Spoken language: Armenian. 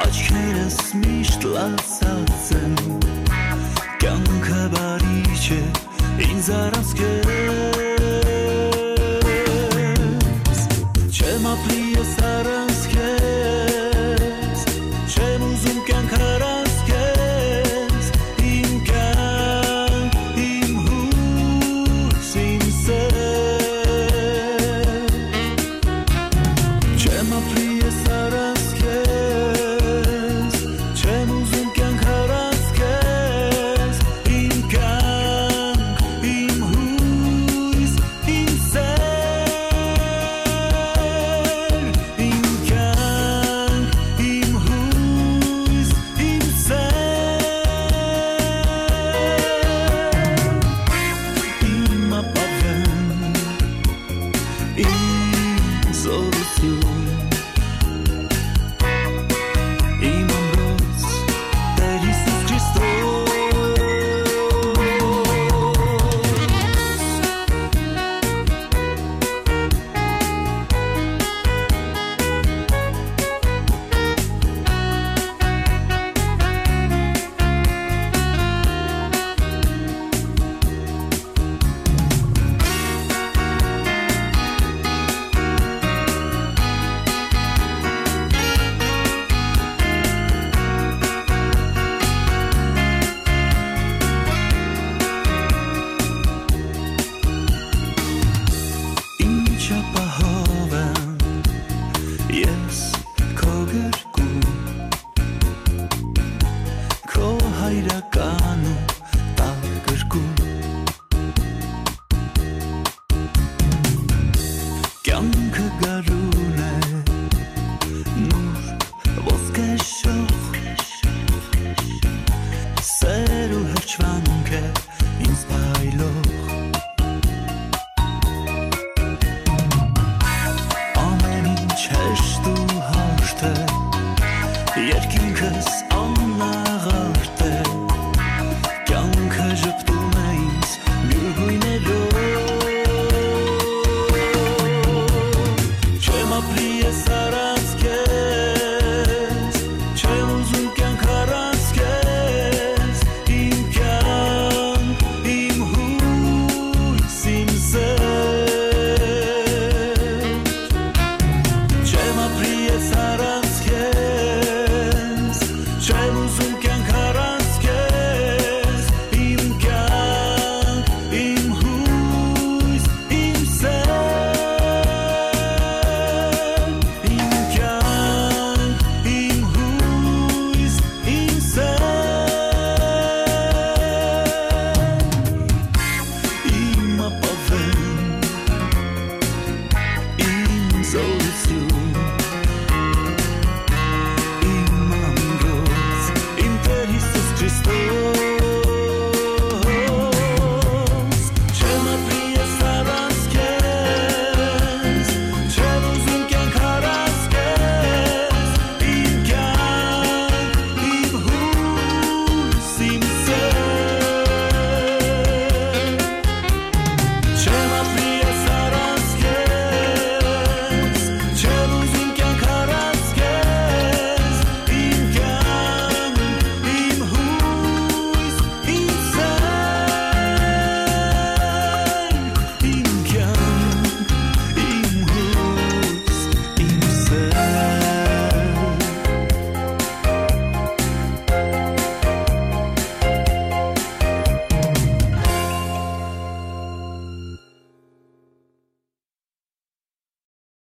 աչքերս միշտ լացած են կյանքը բարի չէ ինձ առանց քեզ չեմ ապրի ես առանց քեզ չեմ ուզում կյանք առանց քեզ իմ կյանք իմ հույս իմ սեր չեմ ապրի ես առանց քեզ չեմ ուզում կյանք առանց քեզ իմ կյանք իմ հույս իմ սեր իմ կյանք իմ հույս իմ սեր իմ ապավեն իմ զորություն իմ ամրոց Տեր Հիսուս Քրիստոս Ինչ ապահով եմ ես քո գրկում քո հայրական ու տար գրկում կյանքը գարուն է նուր ոսկե շող սեր ու հրճվանք է ինձ փայլող ամեն ինչ հեշտ ու հաշտ է երկինքս աննա